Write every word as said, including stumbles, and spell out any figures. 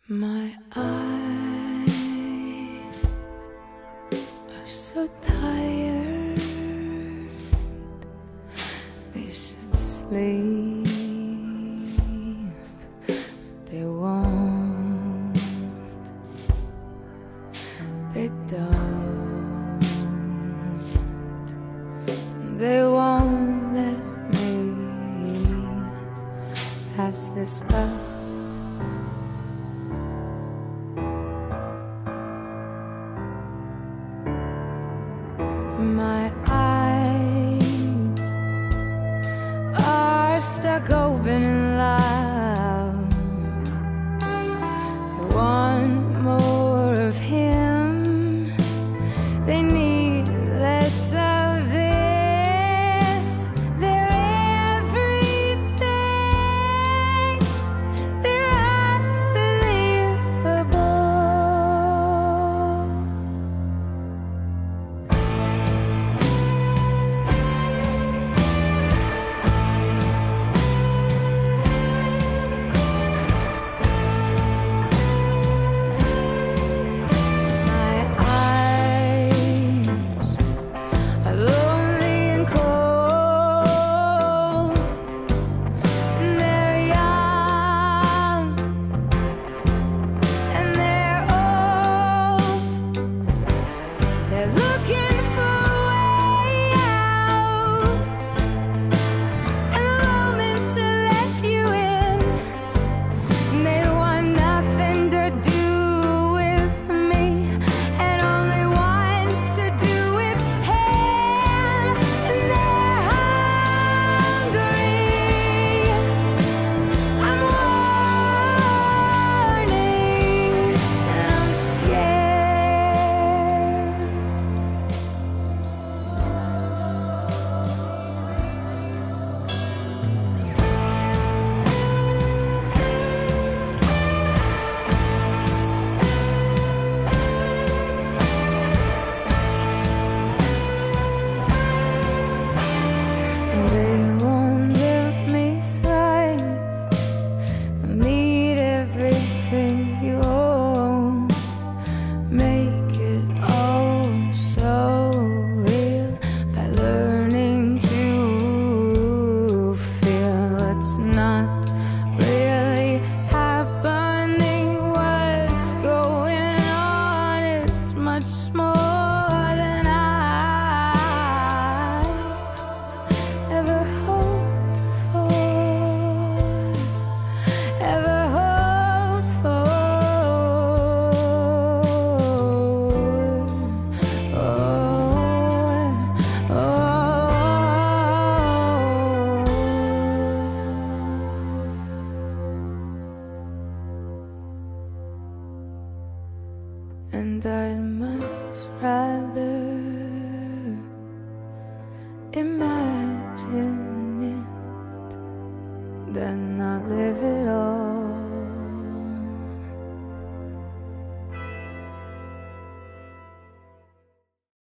My eyes are so tired, they should sleep, but they won't, they don't, they won't let me pass this up. My eyes are stuck open in love. They want more of him, they need less of this. They're everything, they're unbelievable. And I'd much rather imagine it than not live it.